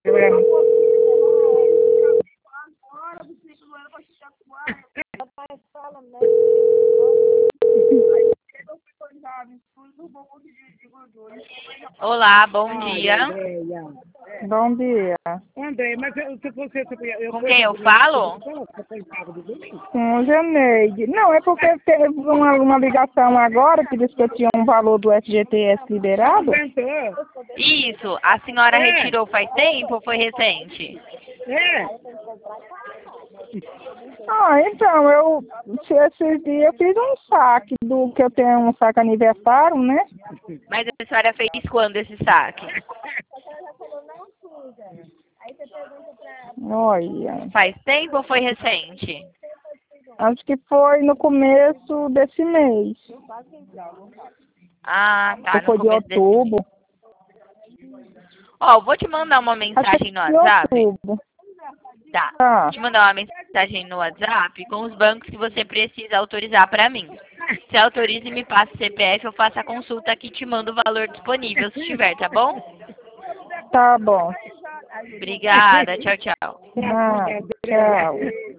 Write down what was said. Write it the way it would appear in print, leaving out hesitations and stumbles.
Olá, bom dia. Bom dia. André, mas se você... Com quem eu falo? Com o Janeide. Não, é porque teve uma ligação agora que disse que eu tinha um valor do FGTS liberado. Isso, a senhora retirou faz tempo ou foi recente? Então, esses dias eu fiz um saque que eu tenho um saque aniversário, né? Mas a senhora fez quando esse saque? Olha, Faz tempo ou foi recente? acho que foi no começo desse mês. Ah, tá, no Ou foi de começo desse mês. outubro. Ó, vou te mandar uma Acho que mensagem no foi de WhatsApp. outubro. Tá. Tá. Vou te mandar uma mensagem no WhatsApp com os bancos que você precisa autorizar para mim. Se autoriza e me passa o CPF, eu faço a consulta aqui e te mando o valor disponível, se tiver, tá bom? Tá bom. Obrigada, tchau, tchau. Ah, tchau.